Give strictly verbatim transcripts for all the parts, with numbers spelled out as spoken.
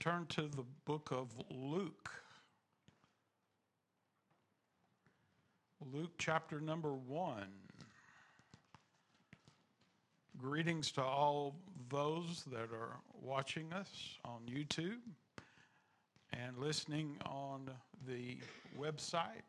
Turn to the book of Luke. Luke chapter number one. Greetings to all those that are watching us on YouTube and listening on the website.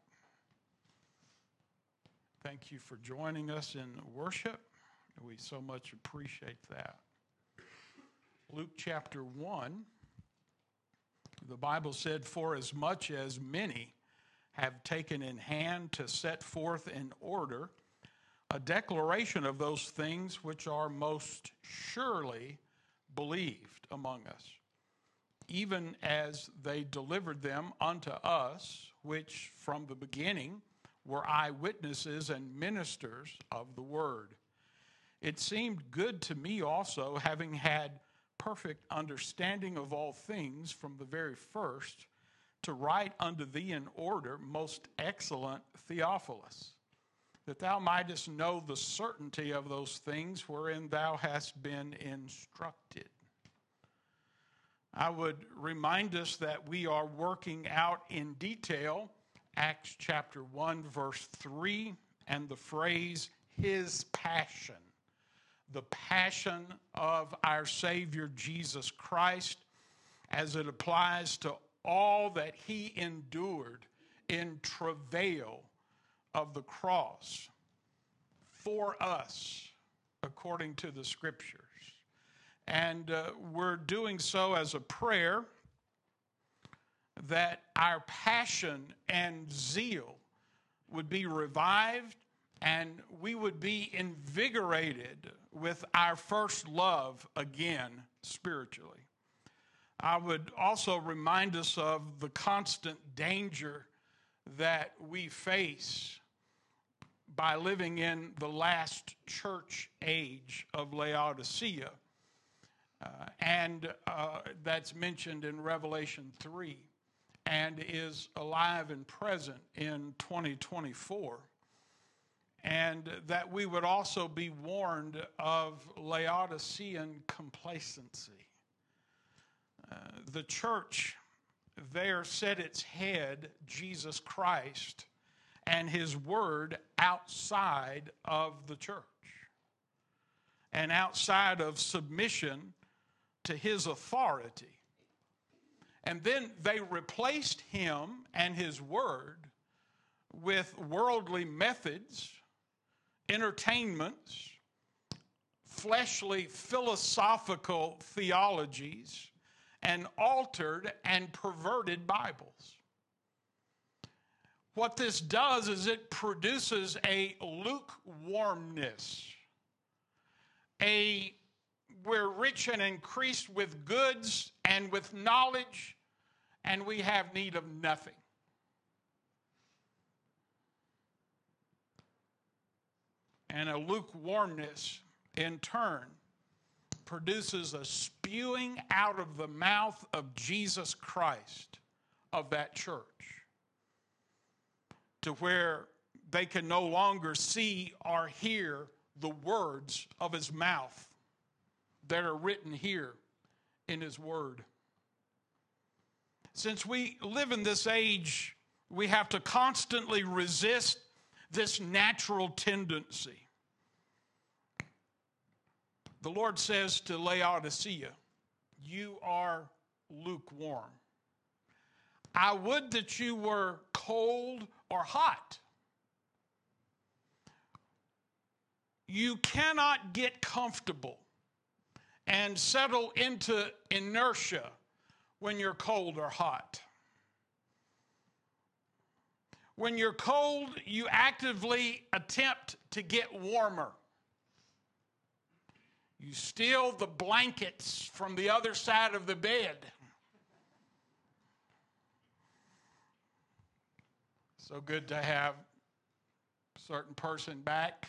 Thank you for joining us in worship. We so much appreciate that. Luke chapter one, the Bible said, "For as much as many have taken in hand to set forth in order a declaration of those things which are most surely believed among us, even as they delivered them unto us, which from the beginning were eyewitnesses and ministers of the word. It seemed good to me also, having had perfect understanding of all things from the very first, to write unto thee in order, most excellent Theophilus, that thou mightest know the certainty of those things wherein thou hast been instructed." I would remind us that we are working out in detail Acts chapter one, verse three, and the phrase, his passion. The passion of our Savior Jesus Christ as it applies to all that he endured in travail of the cross for us, according to the Scriptures. And uh, we're doing so as a prayer that our passion and zeal would be revived and we would be invigorated with our first love again spiritually. I would also remind us of the constant danger that we face by living in the last church age of Laodicea, uh, and uh, that's mentioned in Revelation three and is alive and present in twenty twenty-four. And that we would also be warned of Laodicean complacency. Uh, the church there set its head, Jesus Christ, and his word outside of the church and outside of submission to his authority. And then they replaced him and his word with worldly methods, entertainments, fleshly philosophical theologies, and altered and perverted Bibles. What this does is it produces a lukewarmness. A, we're rich and increased with goods and with knowledge, and we have need of nothing. And a lukewarmness, in turn, produces a spewing out of the mouth of Jesus Christ of that church, to where they can no longer see or hear the words of his mouth that are written here in his word. Since we live in this age, we have to constantly resist this natural tendency. The Lord says to Laodicea, "You are lukewarm. I would that you were cold or hot." You cannot get comfortable and settle into inertia when you're cold or hot. When you're cold, you actively attempt to get warmer. You steal the blankets from the other side of the bed. So good to have a certain person back.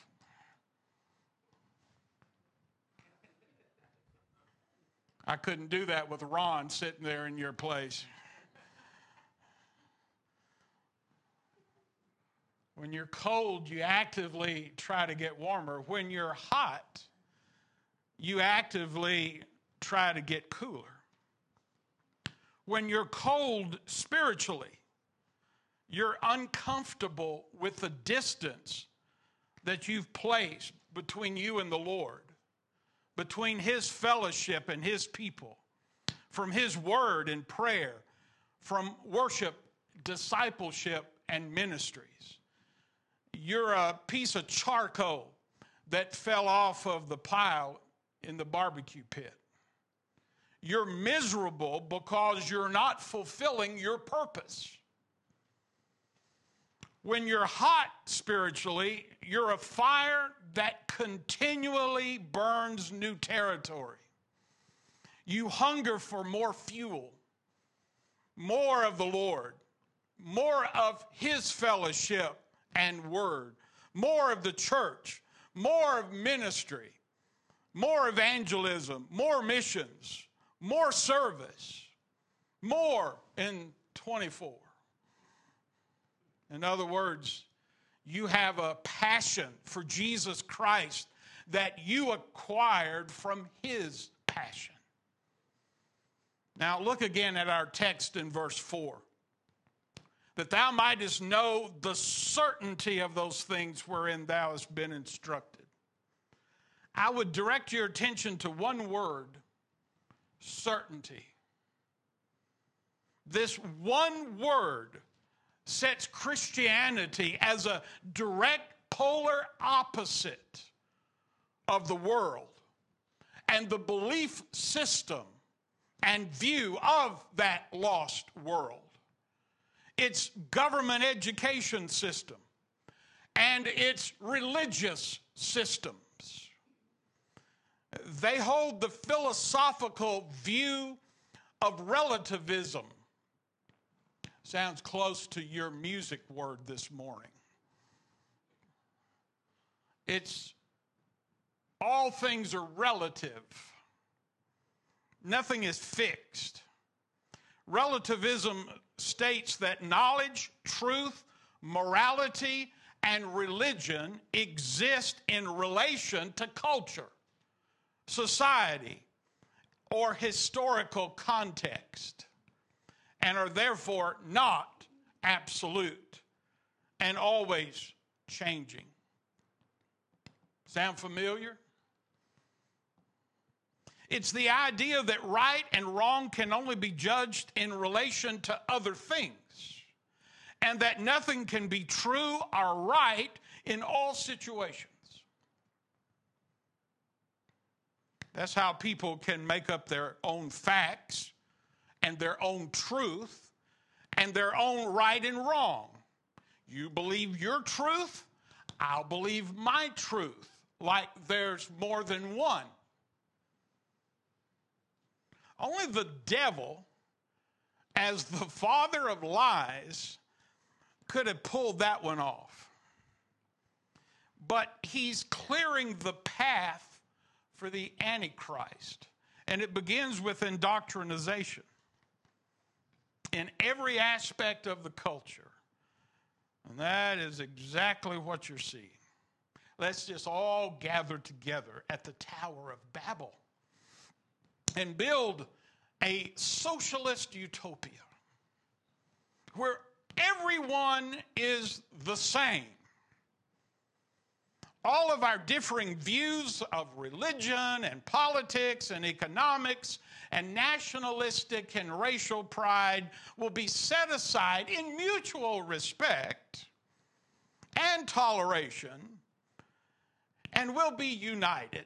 I couldn't do that with Ron sitting there in your place. When you're cold, you actively try to get warmer. When you're hot, you actively try to get cooler. when you're cold spiritually, you're uncomfortable with the distance that you've placed between you and the Lord, between his fellowship and his people, from his word and prayer, from worship, discipleship, and ministries. You're a piece of charcoal that fell off of the pile in the barbecue pit. You're miserable because you're not fulfilling your purpose. When you're hot spiritually, you're a fire that continually burns new territory. You hunger for more fuel, more of the Lord, more of his fellowship and word, more of the church, more of ministry, more evangelism, more missions, more service, more in twenty-four. In other words, you have a passion for Jesus Christ that you acquired from his passion. Now look again at our text in verse four. That thou mightest know the certainty of those things wherein thou hast been instructed. I would direct your attention to one word: certainty. This one word sets Christianity as a direct polar opposite of the world and the belief system and view of that lost world. Its government education system and its religious systems. They hold the philosophical view of relativism. Sounds close to your music word this morning. It's all things are relative. Nothing is fixed. Relativism states that knowledge, truth, morality, and religion exist in relation to culture, society, or historical context, and are therefore not absolute and always changing. Sound familiar? It's the idea that right and wrong can only be judged in relation to other things, and that nothing can be true or right in all situations. That's how people can make up their own facts and their own truth and their own right and wrong. You believe your truth, I'll believe my truth, like there's more than one. Only the devil, as the father of lies, could have pulled that one off. But he's clearing the path for the Antichrist. And it begins with indoctrination in every aspect of the culture. And that is exactly what you're seeing. Let's just all gather together at the Tower of Babel and build a socialist utopia where everyone is the same. All of our differing views of religion and politics and economics and nationalistic and racial pride will be set aside in mutual respect and toleration, and we'll be united.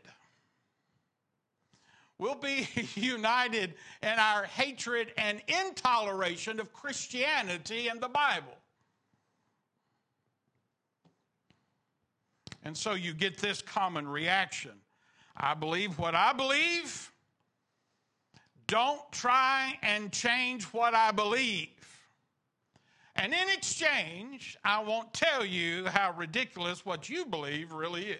We'll be united in our hatred and intoleration of Christianity and the Bible. And so you get this common reaction. I believe what I believe. Don't try and change what I believe. And in exchange, I won't tell you how ridiculous what you believe really is.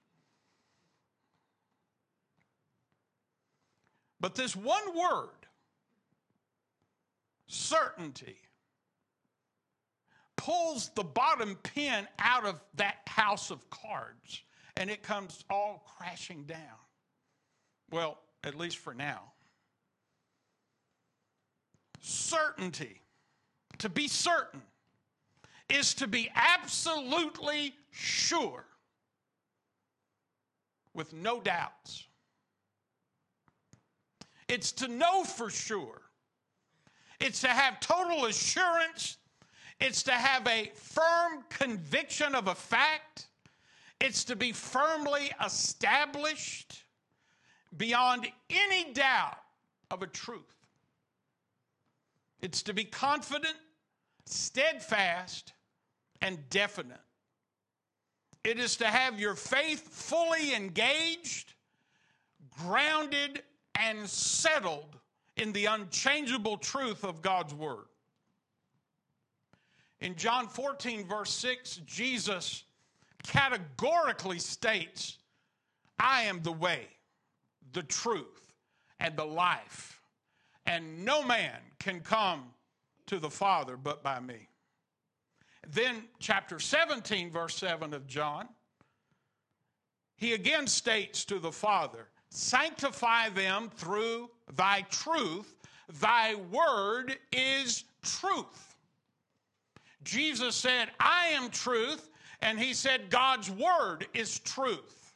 But this one word, certainty, pulls the bottom pin out of that house of cards, and it comes all crashing down. Well, at least for now. certainty, to be certain, is to be absolutely sure, with no doubts. It's to know for sure. It's to have total assurance. It's to have a firm conviction of a fact. It's to be firmly established beyond any doubt of a truth. It's to be confident, steadfast, and definite. It is to have your faith fully engaged, grounded, and settled in the unchangeable truth of God's word. In John fourteen, verse six, Jesus categorically states, I am the way, the truth, and the life, and no man can come to the Father but by me. Then chapter seventeen, verse seven of John, he again states to the Father, sanctify them through thy truth. Thy word is truth. Jesus said, I am truth, and he said God's word is truth.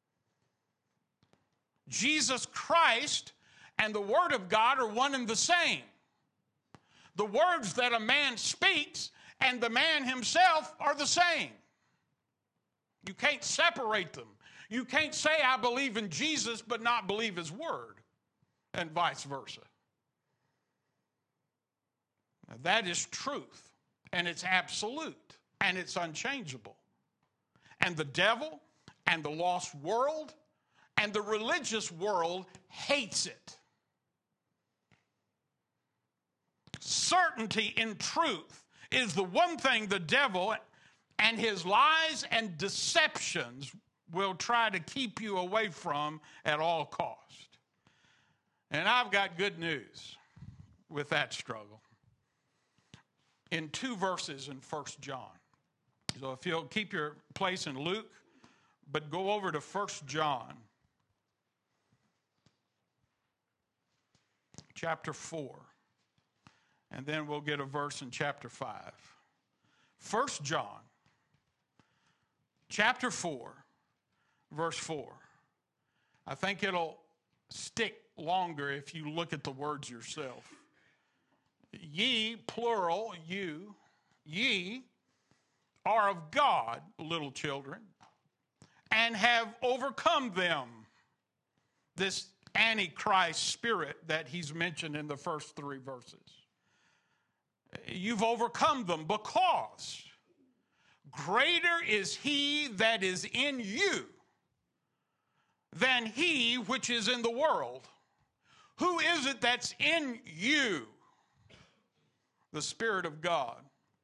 Jesus Christ and the word of God are one and the same. The words that a man speaks and the man himself are the same. You can't separate them. You can't say, I believe in Jesus, but not believe his word, and vice versa. Now, that is truth, and it's absolute, and it's unchangeable. And the devil and the lost world and the religious world hates it. Certainty in truth is the one thing the devil and his lies and deceptions will try to keep you away from at all cost. And I've got good news with that struggle. In two verses in First John. So if you'll keep your place in Luke, but go over to First John, chapter four. And then we'll get a verse in chapter five. First John, chapter four, verse four. I think it'll stick longer if you look at the words yourself. Ye, plural, you, ye are of God, little children, and have overcome them. This Antichrist spirit that he's mentioned in the first three verses. You've overcome them because greater is he that is in you than he which is in the world. Who is it that's in you? The Spirit of God.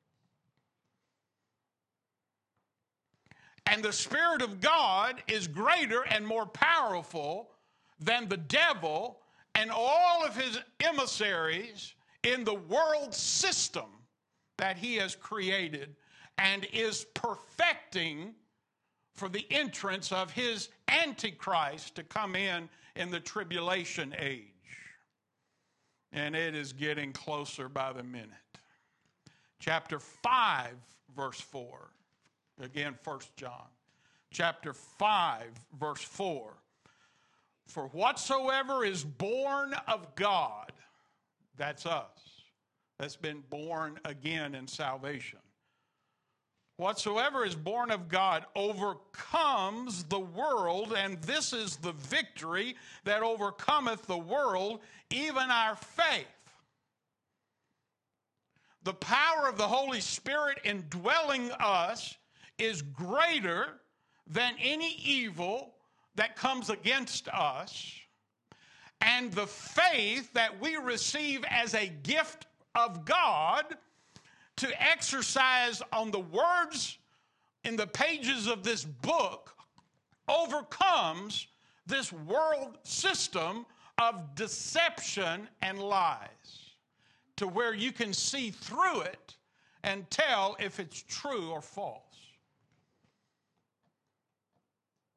And the Spirit of God is greater and more powerful than the devil and all of his emissaries in the world system that he has created and is perfecting for the entrance of his Antichrist to come in in the tribulation age. And it is getting closer by the minute. Chapter five, verse four. Again, First John. Chapter five, verse four. For whatsoever is born of God, that's us, that's been born again in salvation. Whatsoever is born of God overcomes the world, and this is the victory that overcometh the world, even our faith. The power of the Holy Spirit indwelling us is greater than any evil that comes against us, and the faith that we receive as a gift of God to exercise on the words in the pages of this book overcomes this world system of deception and lies to where you can see through it and tell if it's true or false.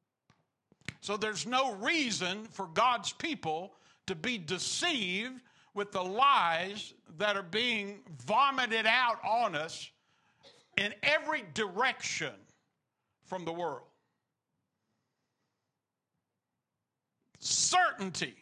So there's no reason for God's people to be deceived with the lies that are being vomited out on us in every direction from the world. Certainty.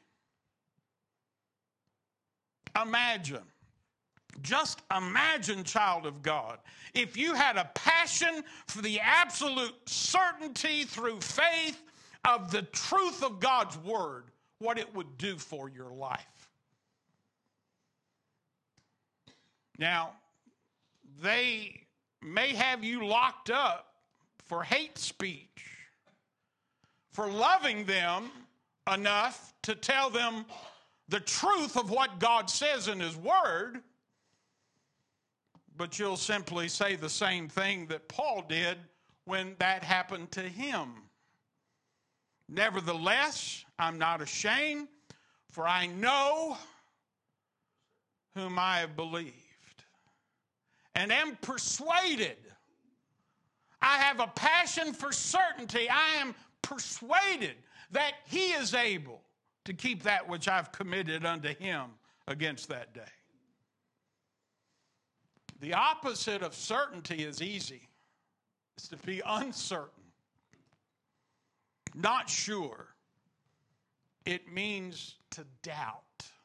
Imagine, just imagine, child of God, if you had a passion for the absolute certainty through faith of the truth of God's word, what it would do for your life. Now, they may have you locked up for hate speech, for loving them enough to tell them the truth of what God says in his word, but you'll simply say the same thing that Paul did when that happened to him. Nevertheless, I'm not ashamed, for I know whom I have believed, and am persuaded. I have a passion for certainty. I am persuaded that he is able to keep that which I've committed unto him against that day. The opposite of certainty is easy. It's to be uncertain, not sure. It means to doubt.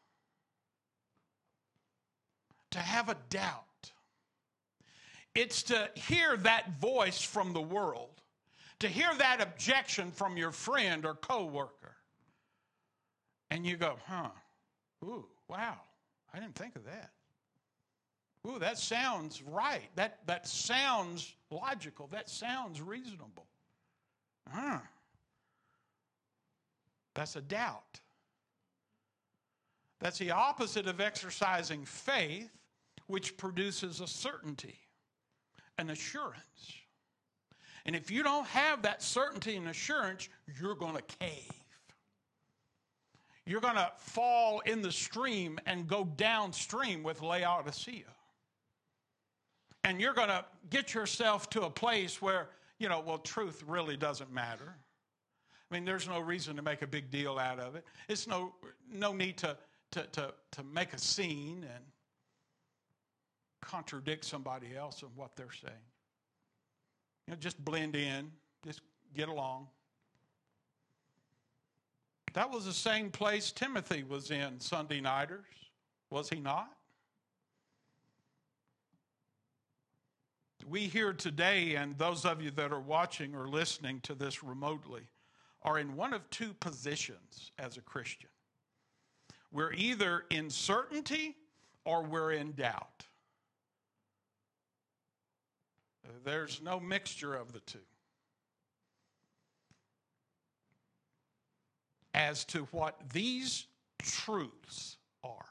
To have a doubt. It's to hear that voice from the world, to hear that objection from your friend or coworker, and you go, huh, ooh, wow, I didn't think of that. Ooh, that sounds right. That, that sounds logical. That sounds reasonable. Huh. That's a doubt. That's the opposite of exercising faith, which produces a certainty, an assurance. And if you don't have that certainty and assurance, you're going to cave. You're going to fall in the stream and go downstream with Laodicea. And you're going to get yourself to a place where, you know, well, truth really doesn't matter. I mean, there's no reason to make a big deal out of it. It's no, no need to, to, to, to make a scene and contradict somebody else in what they're saying. You know, just blend in, just get along. That was the same place Timothy was in, Sunday nighters, was he not? We here today, and those of you that are watching or listening to this remotely, are in one of two positions as a Christian. We're either in certainty or we're in doubt. There's no mixture of the two. As to what these truths are.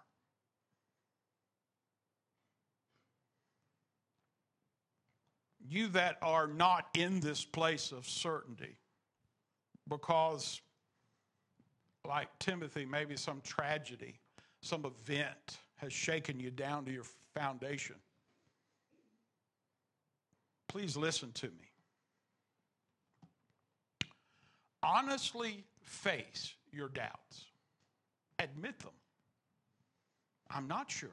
You that are not in this place of certainty, because, like Timothy, maybe some tragedy, some event has shaken you down to your foundation. Please listen to me. Honestly face your doubts. Admit them. I'm not sure.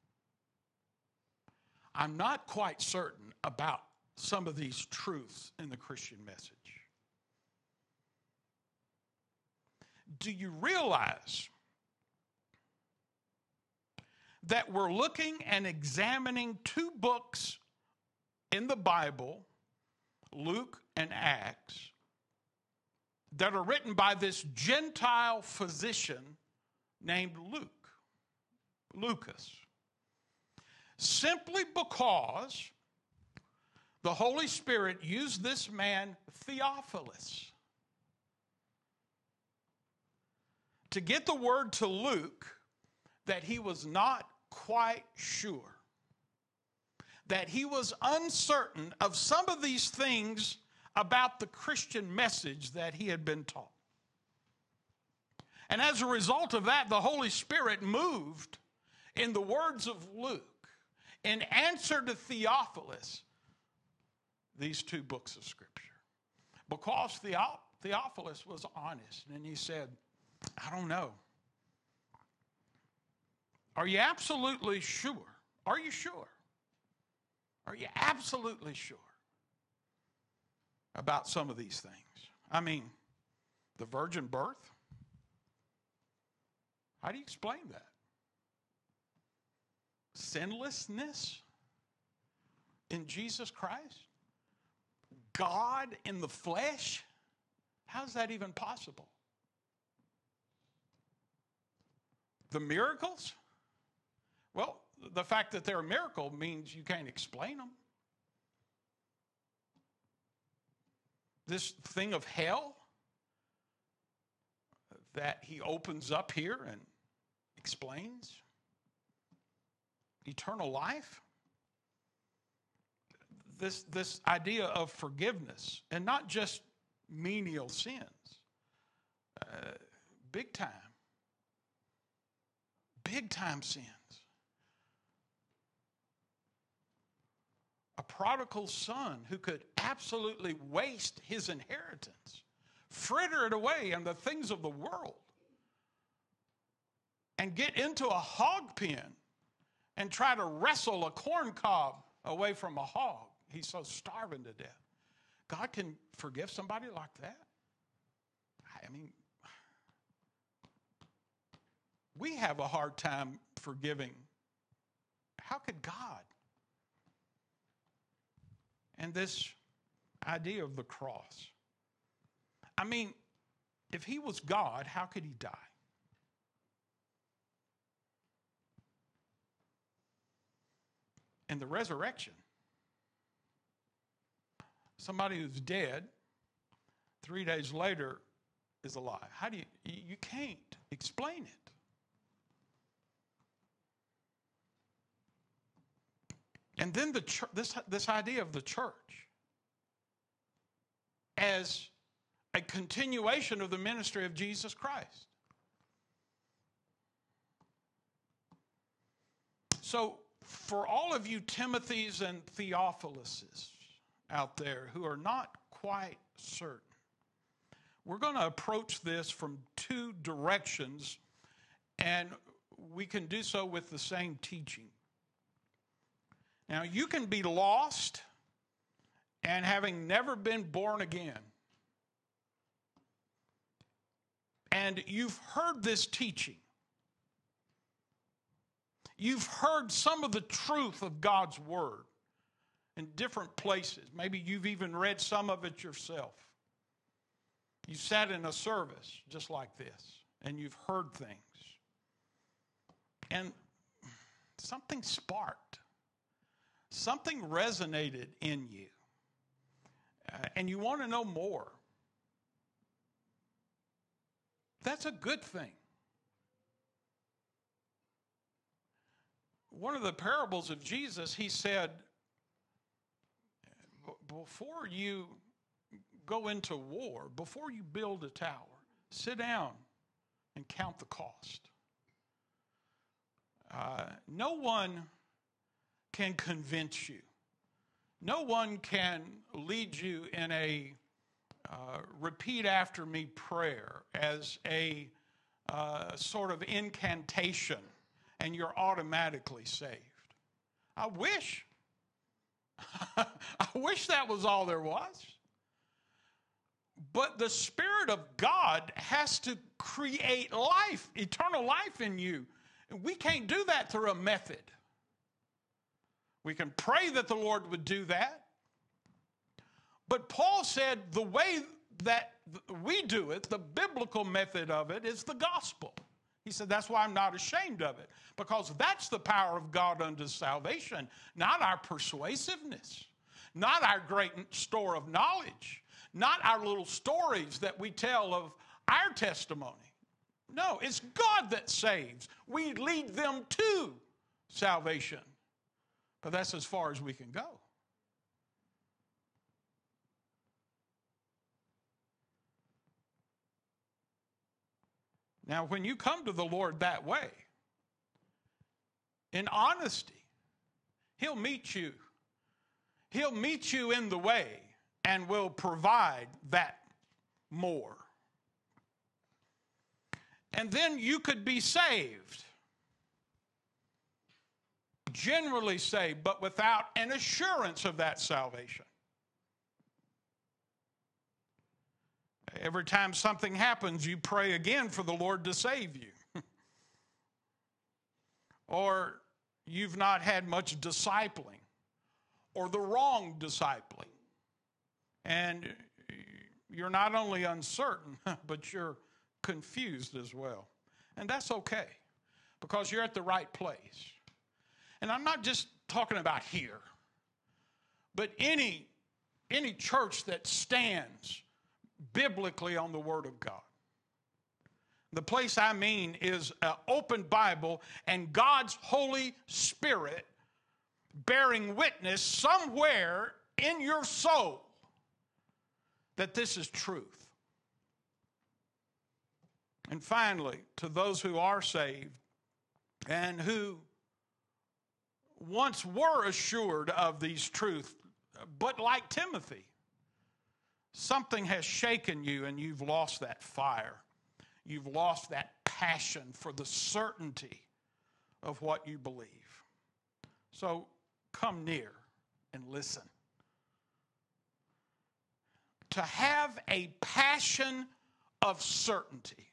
I'm not quite certain about some of these truths in the Christian message. Do you realize that we're looking and examining two books in the Bible, Luke and Acts, that are written by this Gentile physician named Luke, Lucas, simply because the Holy Spirit used this man, Theophilus, to get the word to Luke that he was not quite sure, that he was uncertain of some of these things about the Christian message that he had been taught. And as a result of that, the Holy Spirit moved in the words of Luke in answer to Theophilus these two books of Scripture. Because Theophilus was honest, and he said, I don't know. Are you absolutely sure? Are you sure? Are you absolutely sure about some of these things? I mean, the virgin birth? How do you explain that? Sinlessness in Jesus Christ? God in the flesh? How's that even possible? The miracles? Well, the fact that they're a miracle means you can't explain them. This thing of hell that he opens up here and explains. Eternal life. This, this idea of forgiveness, and not just menial sins. Uh, big time. Big time sins. A prodigal son who could absolutely waste his inheritance, fritter it away on the things of the world, and get into a hog pen and try to wrestle a corn cob away from a hog. He's so starving to death. God can forgive somebody like that? I mean, we have a hard time forgiving. How could God? And this idea of the cross. I mean, if he was God, how could he die? And the resurrection. Somebody who's dead, three days later is alive. How do you, you can't explain it. And then the church, this, this idea of the church as a continuation of the ministry of Jesus Christ. So for all of you Timothys and Theophiluses out there who are not quite certain, we're going to approach this from two directions, and we can do so with the same teaching. Now, you can be lost and having never been born again. And you've heard this teaching. You've heard some of the truth of God's word in different places. Maybe you've even read some of it yourself. You sat in a service just like this, and you've heard things. And something sparked. Something resonated in you. Uh, and you want to know more. That's a good thing. One of the parables of Jesus, he said, before you go into war, before you build a tower, sit down and count the cost. Uh, no one can convince you. No one can lead you in a uh, repeat after me prayer as a uh, sort of incantation, and you're automatically saved. I wish. I wish that was all there was. But the Spirit of God has to create life, eternal life in you. And we can't do that through a method. We can pray that the Lord would do that. But Paul said the way that we do it, the biblical method of it, is the gospel. He said, that's why I'm not ashamed of it, because that's the power of God unto salvation, not our persuasiveness, not our great store of knowledge, not our little stories that we tell of our testimony. No, it's God that saves. We lead them to salvation. But that's as far as we can go. Now, when you come to the Lord that way, in honesty, He'll meet you. He'll meet you in the way and will provide that more. And then you could be saved. generally saved, but without an assurance of that salvation. Every time something happens, you pray again for the Lord to save you. Or you've not had much discipling, or the wrong discipling. And you're not only uncertain, but you're confused as well. And that's okay, because you're at the right place. And I'm not just talking about here, but any, any church that stands biblically on the Word of God. The place I mean is an open Bible and God's Holy Spirit bearing witness somewhere in your soul that this is truth. And finally, to those who are saved and who once were assured of these truths, but like Timothy, something has shaken you and you've lost that fire. You've lost that passion for the certainty of what you believe. So come near and listen. To have a passion of certainty,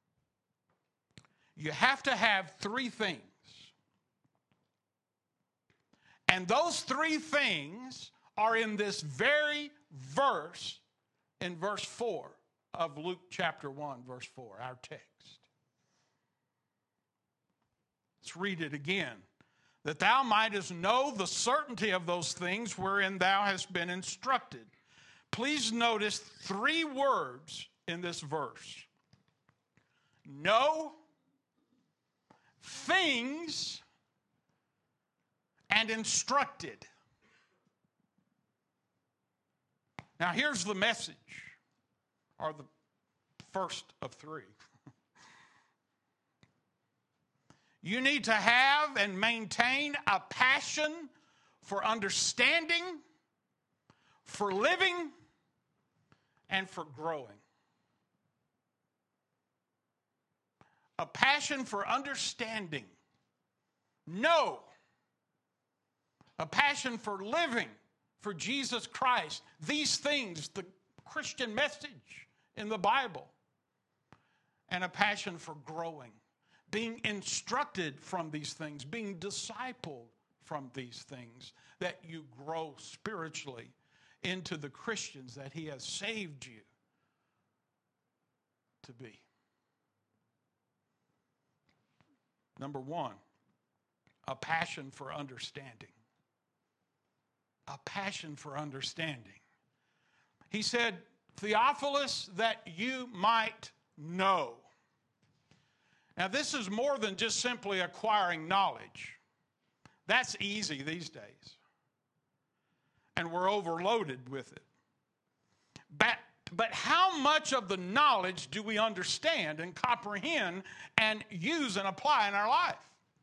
you have to have three things. And those three things are in this very verse, in verse four of Luke chapter one, verse four, our text. Let's read it again. That thou mightest know the certainty of those things wherein thou hast been instructed. Please notice three words in this verse. Know, things, and instructed. Now here's the message, or the first of three. You need to have and maintain a passion for understanding, for living, and for growing. A passion for understanding. Know. A passion for living for Jesus Christ. These things, the Christian message in the Bible. And a passion for growing. Being instructed from these things. Being discipled from these things. That you grow spiritually into the Christians that He has saved you to be. Number one, a passion for understanding. A passion for understanding. He said, Theophilus, that you might know. Now, this is more than just simply acquiring knowledge. That's easy these days. And we're overloaded with it. But, but how much of the knowledge do we understand and comprehend and use and apply in our life?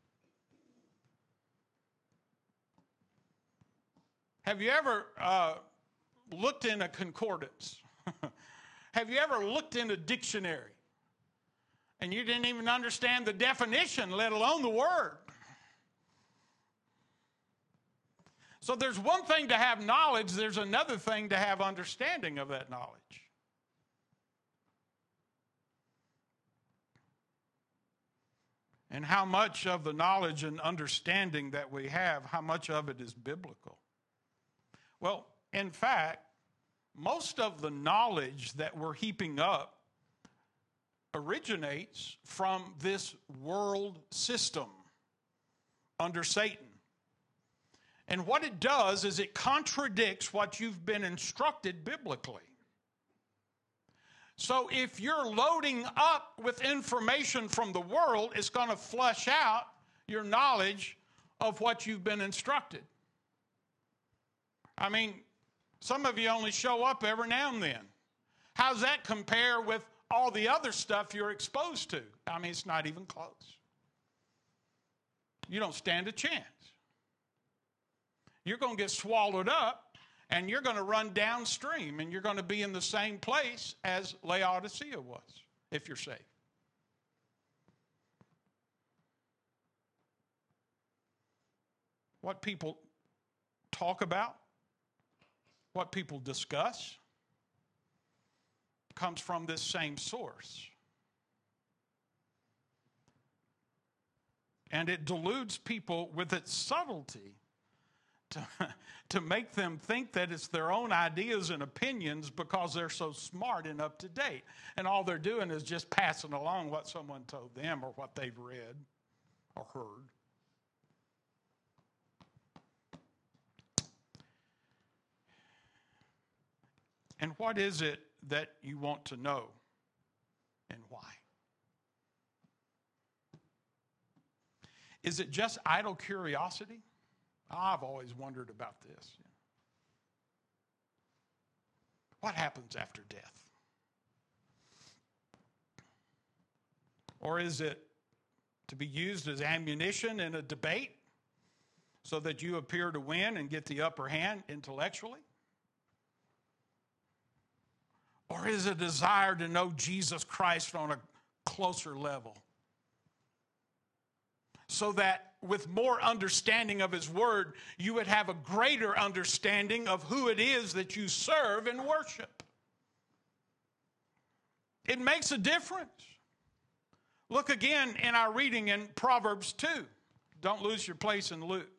Have you ever uh, looked in a concordance? Have you ever looked in a dictionary and you didn't even understand the definition, let alone the word? So there's one thing to have knowledge, there's another thing to have understanding of that knowledge. And how much of the knowledge and understanding that we have, how much of it is biblical? Well, in fact, most of the knowledge that we're heaping up originates from this world system under Satan. And what it does is it contradicts what you've been instructed biblically. So if you're loading up with information from the world, it's going to flush out your knowledge of what you've been instructed. I mean, some of you only show up every now and then. How does that compare with all the other stuff you're exposed to? I mean, it's not even close. You don't stand a chance. You're going to get swallowed up, and you're going to run downstream, and you're going to be in the same place as Laodicea was, if you're saved. what people talk about, what people discuss, comes from this same source. And it deludes people with its subtlety to, to make them think that it's their own ideas and opinions because they're so smart and up to date. And all they're doing is just passing along what someone told them or what they've read or heard. And what is it that you want to know and why? Is it just idle curiosity? I've always wondered about this. What happens after death? Or is it to be used as ammunition in a debate so that you appear to win and get the upper hand intellectually? Or is it a desire to know Jesus Christ on a closer level, so that with more understanding of his word, you would have a greater understanding of who it is that you serve and worship? It makes a difference. Look again in our reading in Proverbs two. Don't lose your place in Luke.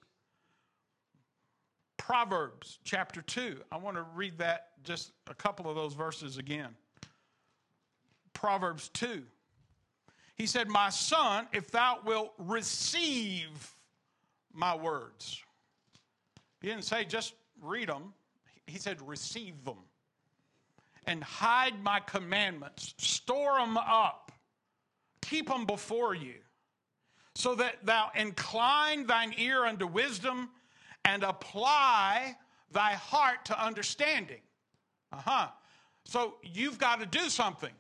Proverbs chapter two. I want to read that, just a couple of those verses again. Proverbs two. He said, my son, if thou wilt receive my words. He didn't say just read them. He said receive them. And hide my commandments. Store them up. Keep them before you. So that thou incline thine ear unto wisdom and apply thy heart to understanding. Uh-huh. So you've got to do something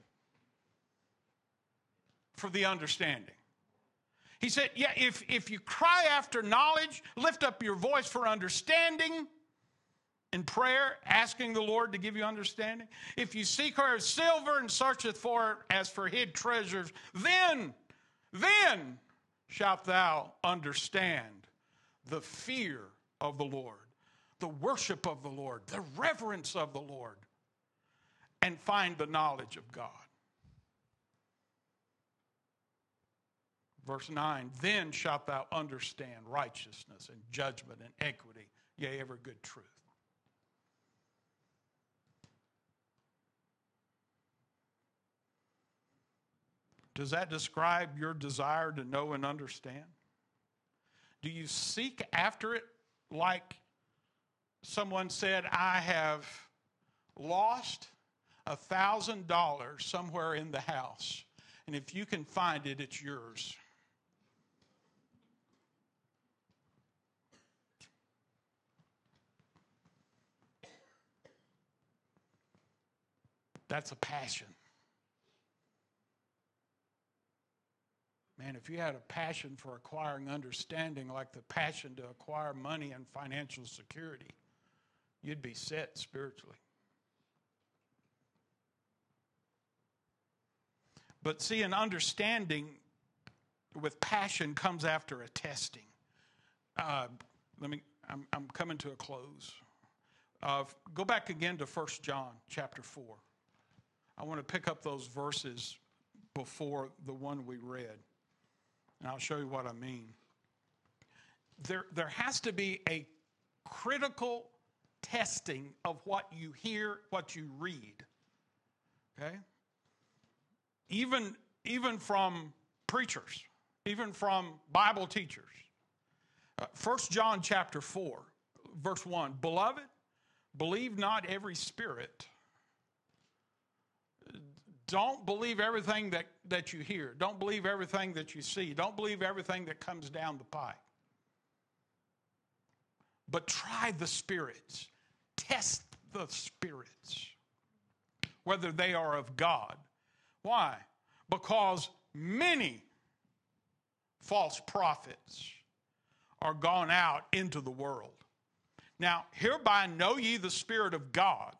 for the understanding. He said, yeah, if, if you cry after knowledge, lift up your voice for understanding in prayer, asking the Lord to give you understanding. If you seek her as silver and searcheth for it as for hid treasures, then, then shalt thou understand the fear of the Lord, the worship of the Lord, the reverence of the Lord, and find the knowledge of God. Verse nine, then shalt thou understand righteousness and judgment and equity, yea, every good truth. Does that describe your desire to know and understand? Do you seek after it like someone said, I have lost a thousand dollars somewhere in the house, and if you can find it, it's yours? That's a passion. Man, if you had a passion for acquiring understanding like the passion to acquire money and financial security, you'd be set spiritually. But see, an understanding with passion comes after a testing. Uh, let me. I'm, I'm coming to a close. Uh, go back again to First John chapter four. I want to pick up those verses before the one we read, and I'll show you what I mean. There, there has to be a critical testing of what you hear, what you read. Okay? Even, even from preachers, even from Bible teachers. Uh, First John chapter four, verse one. Beloved, believe not every spirit. Don't believe everything that, that you hear. Don't believe everything that you see. Don't believe everything that comes down the pipe. But try the spirits. Test the spirits, whether they are of God. Why? Because many false prophets are gone out into the world. Now, hereby know ye the Spirit of God.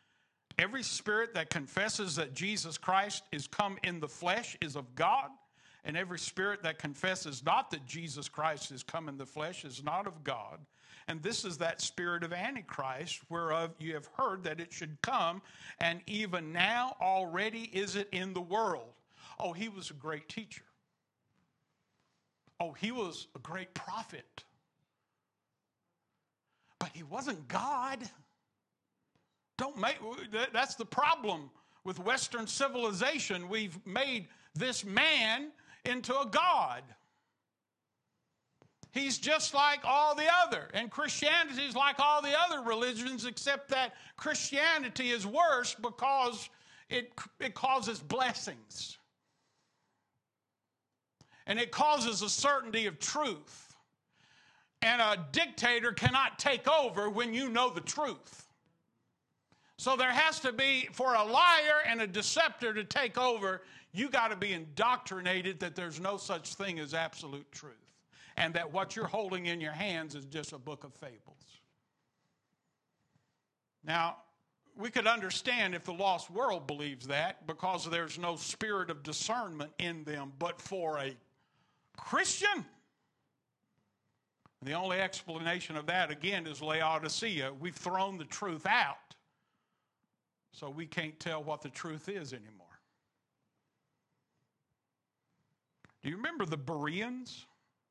Every spirit that confesses that Jesus Christ is come in the flesh is of God, And every spirit that confesses not that Jesus Christ is come in the flesh is not of God. And this is that spirit of Antichrist, whereof you have heard that it should come, and even now already is it in the world. Oh, he was a great teacher. Oh, he was a great prophet. But he wasn't God. Don't make, that's the problem with Western civilization. We've made this man into a god. He's just like all the other. And Christianity is like all the other religions, except that Christianity is worse because it, it causes blessings. And it causes a certainty of truth. And a dictator cannot take over when you know the truth. So there has to be, for a liar and a deceptor to take over, you got to be indoctrinated that there's no such thing as absolute truth. And that what you're holding in your hands is just a book of fables. Now, we could understand if the lost world believes that because there's no spirit of discernment in them. But for a Christian, the only explanation of that, again, is Laodicea. We've thrown the truth out. So we can't tell what the truth is anymore. Do you remember the Bereans?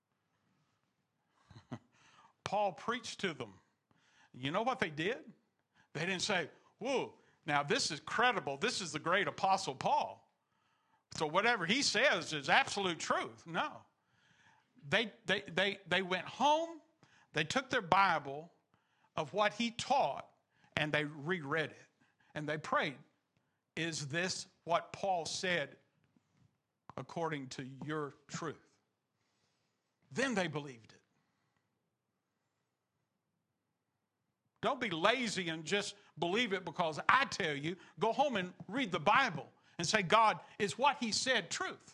Paul preached to them. You know what they did? They didn't say, whoa, now this is credible. This is the great apostle Paul. So whatever he says is absolute truth. No. They, they, they, they went home, they took their Bible of what he taught, and they reread it. And they prayed, is this what Paul said according to your truth? Then they believed it. Don't be lazy and just believe it because I tell you. Go home and read the Bible and say, God, is what he said truth?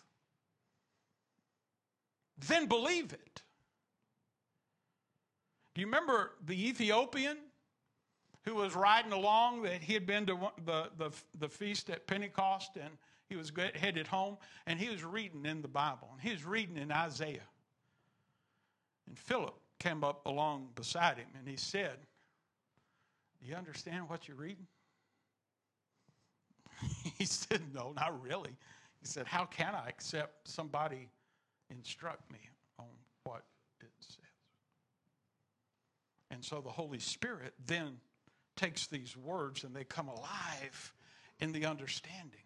Then believe it. Do you remember the Ethiopian who was riding along, that he had been to the, the, the feast at Pentecost, and he was headed home, and he was reading in the Bible, and he was reading in Isaiah. And Philip came up along beside him, and he said, do you understand what you're reading? He said, no, not really. He said, how can I except somebody instruct me on what it says? And so the Holy Spirit then takes these words and they come alive in the understanding.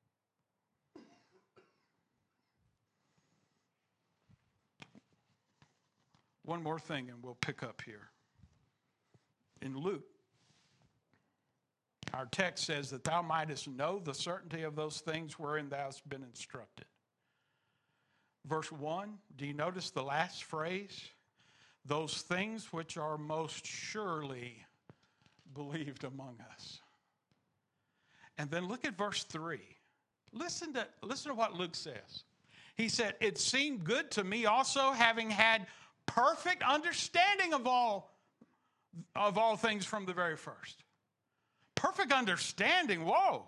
One more thing and we'll pick up here. In Luke, our text says that thou mightest know the certainty of those things wherein thou hast been instructed. Verse one, do you notice the last phrase? Those things which are most surely believed among us. And then look at verse three. Listen to, listen to what Luke says. He said, it seemed good to me also, having had perfect understanding of all, of all things from the very first. Perfect understanding, whoa.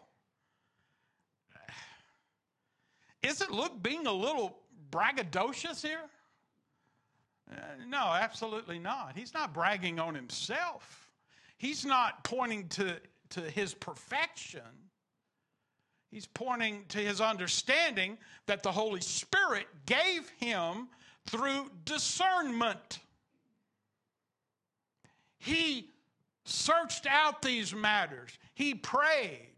Isn't Luke being a little braggadocious here? Uh, no, absolutely not. He's not bragging on himself. He's not pointing to, to his perfection. He's pointing to his understanding that the Holy Spirit gave him through discernment. He searched out these matters. He prayed.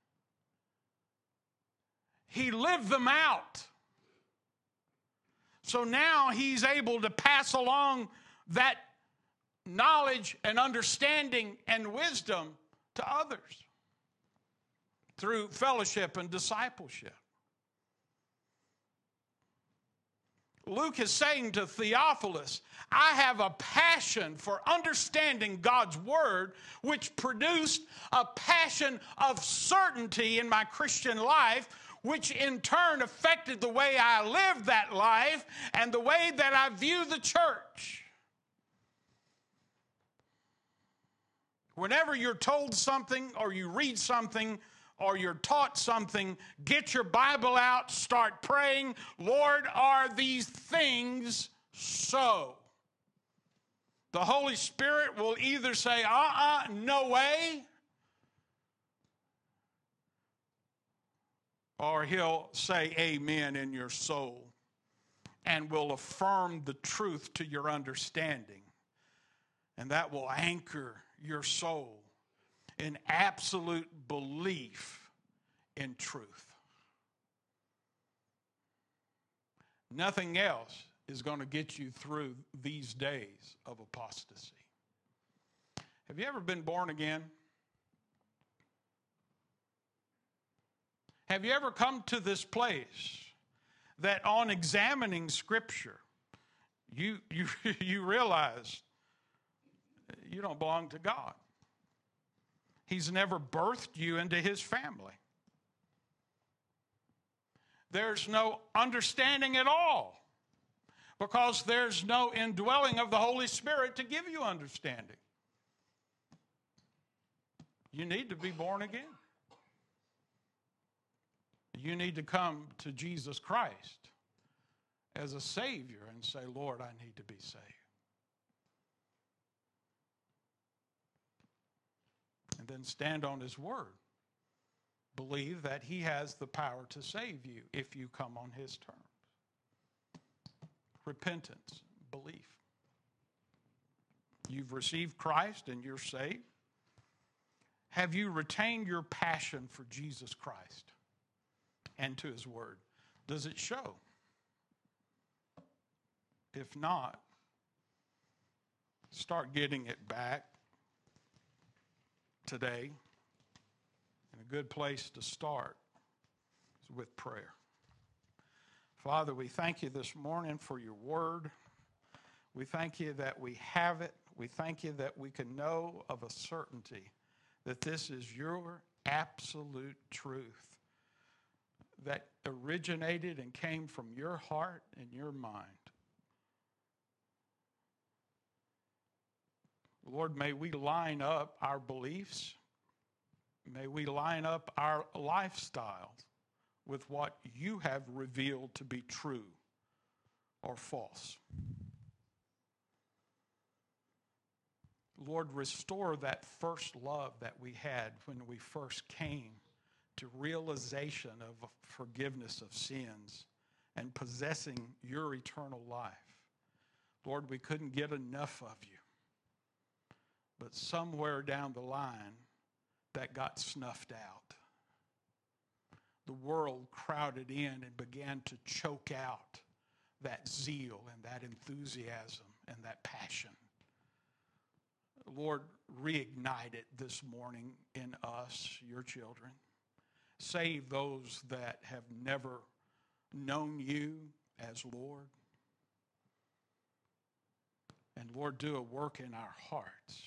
He lived them out. So now he's able to pass along that knowledge and understanding and wisdom to others through fellowship and discipleship. Luke is saying to Theophilus, I have a passion for understanding God's word, which produced a passion of certainty in my Christian life, which in turn affected the way I live that life and the way that I view the church. Whenever you're told something or you read something or you're taught something, get your Bible out, start praying, Lord, are these things so? The Holy Spirit will either say, uh-uh, no way, or he'll say amen in your soul and will affirm the truth to your understanding. And that will anchor your soul in absolute belief in truth. Nothing else is going to get you through these days of apostasy. Have you ever been born again? Have you ever come to this place that on examining Scripture, you, you, you realize you don't belong to God? He's never birthed you into his family. There's no understanding at all because there's no indwelling of the Holy Spirit to give you understanding. You need to be born again. You need to come to Jesus Christ as a Savior and say, Lord, I need to be saved. And then stand on his word. Believe that he has the power to save you if you come on his terms. Repentance, belief. You've received Christ and you're saved. Have you retained your passion for Jesus Christ and to his word? Does it show? If not, start getting it back today. And a good place to start is with prayer. Father, we thank you this morning for your word. We thank you that we have it. We thank you that we can know of a certainty that this is your absolute truth that originated and came from your heart and your mind. Lord, may we line up our beliefs. May we line up our lifestyles with what you have revealed to be true or false. Lord, restore that first love that we had when we first came to realization of forgiveness of sins and possessing your eternal life. Lord, we couldn't get enough of you. But somewhere down the line, that got snuffed out. The world crowded in and began to choke out that zeal and that enthusiasm and that passion. Lord, reignite it this morning in us, your children. Save those that have never known you as Lord. And Lord, do a work in our hearts.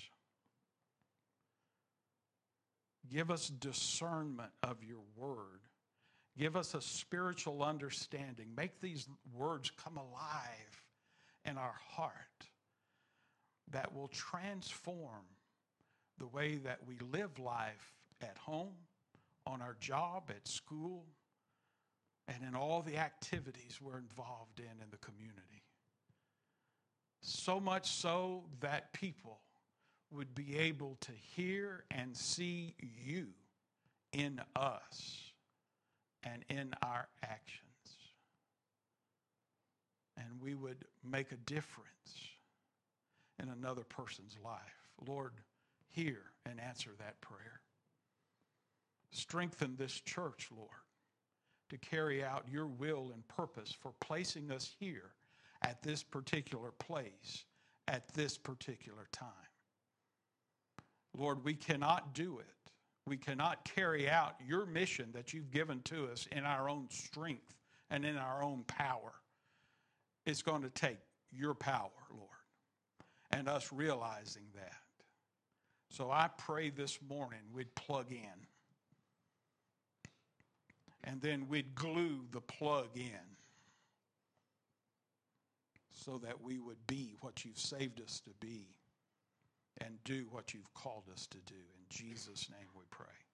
Give us discernment of your word. Give us a spiritual understanding. Make these words come alive in our heart that will transform the way that we live life at home, on our job, at school, and in all the activities we're involved in in the community. So much so that people would be able to hear and see you in us and in our actions. And we would make a difference in another person's life. Lord, hear and answer that prayer. Strengthen this church, Lord, to carry out your will and purpose for placing us here at this particular place at this particular time. Lord, we cannot do it. We cannot carry out your mission that you've given to us in our own strength and in our own power. It's going to take your power, Lord, and us realizing that. So I pray this morning we'd plug in, and then we'd glue the plug in so that we would be what you've saved us to be and do what you've called us to do. In Jesus' name we pray.